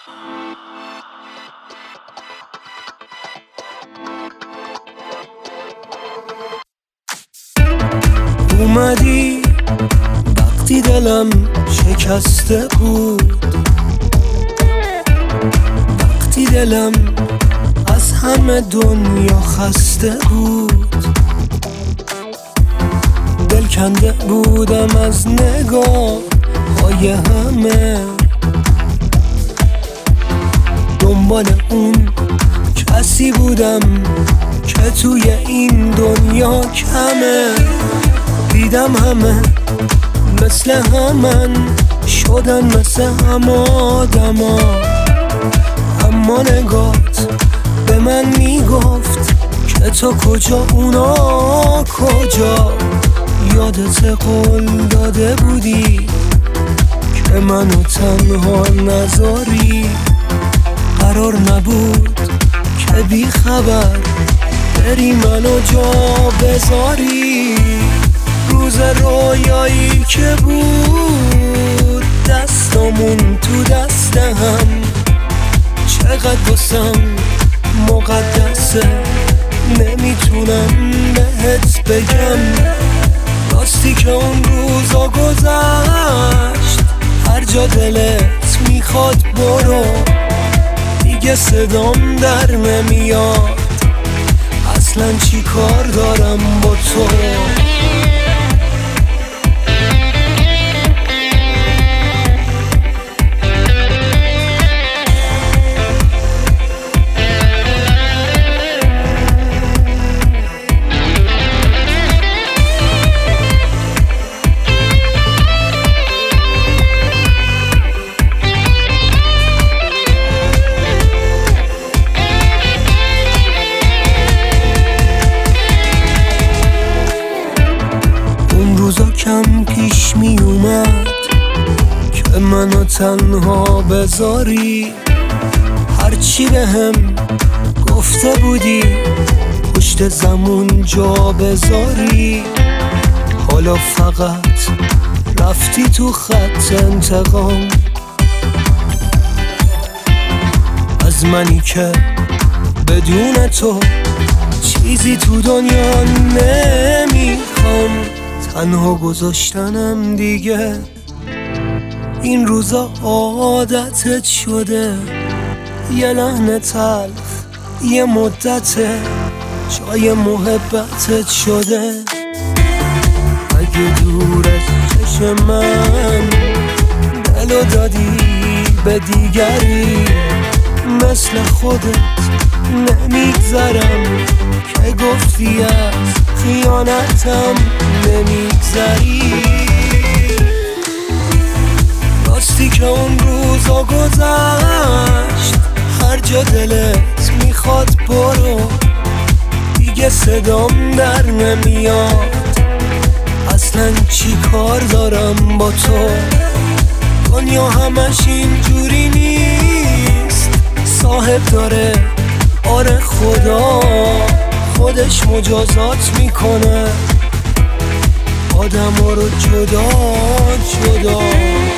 اومدی وقتی دلم شکسته بود، وقتی دلم از همه دنیا خسته بود، دل کنده بودم از نگاه های همه، دنبال اون کسی بودم که توی این دنیا کمه. دیدم همه مثل همن شدن، مثل هم آدما، اما نگات به من میگفت که تو کجا اونا کجا. یادت قول داده بودی که منو تنها نذاری، قرار نبود که بی خبر بری منو جا بذاری. روز رویایی که بود دستامون تو دست هم، چقدر واسم مقدسه نمیتونم بهت بگم. راستی که اون روزا گذشت، هر جا دلت میخواد برو، دیگه صدام در نمیاد اصلا چی کار دارم با تو. روزا کم پیش می اومد که منو تنها بذاری، هرچی بهم گفته بودی پشت زمون جا بذاری. حالا فقط رفتی تو خط انتقام از منی که بدون تو چیزی تو دنیا نمیخوام. تنها گذاشتنم دیگه این روزا عادتت شده، یه لحن تلخ یه مدته جای محبتت شده. اگه دور از چشم من دلو دادی به دیگری، مثل خودت نمیگذرم که گفتی از خیانتم نمیگذری. راستی که اون روزا گذشت، هر جا دلت میخواد برو، دیگه صدام در نمیاد اصلا چی کار دارم با تو. دنیا همش اینجوری نیست، صاحب داره آره خدا خودش مجازات میکنه آدم ها رو جدا جدا.